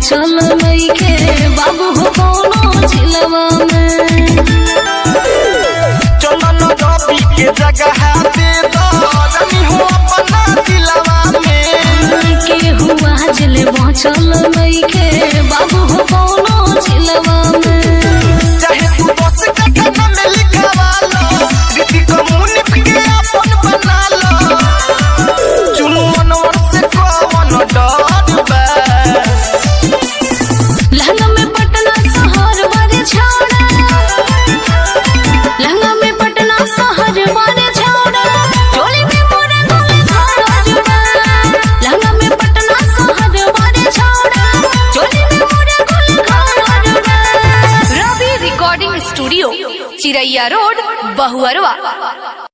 पहुँचल नइखे बाबू हो कौनो जिलवा में। चलो न रवि के जगह दे दो रानी हो अपना दिलवा में। केहू आज ले पहुँचल नइखे बाबू हो कौनो जिलवा में। चाहे तू बस का खाना में लिखवा लो दीदी कम्युनिटी के अपन बना लो। चुनु मनवर से कौन डर बा। लहंगा में पटना शहर वाले छौड़ा, लहंगा में पटना शहर वाले छौड़ा, चोली में मोरे गोले घरवा। लहंगा में पटना शहर वाले छौड़ा, चोली में मोरे गोले घरवा। Ravi recording studio, Chiraiya road, Bahuarwa.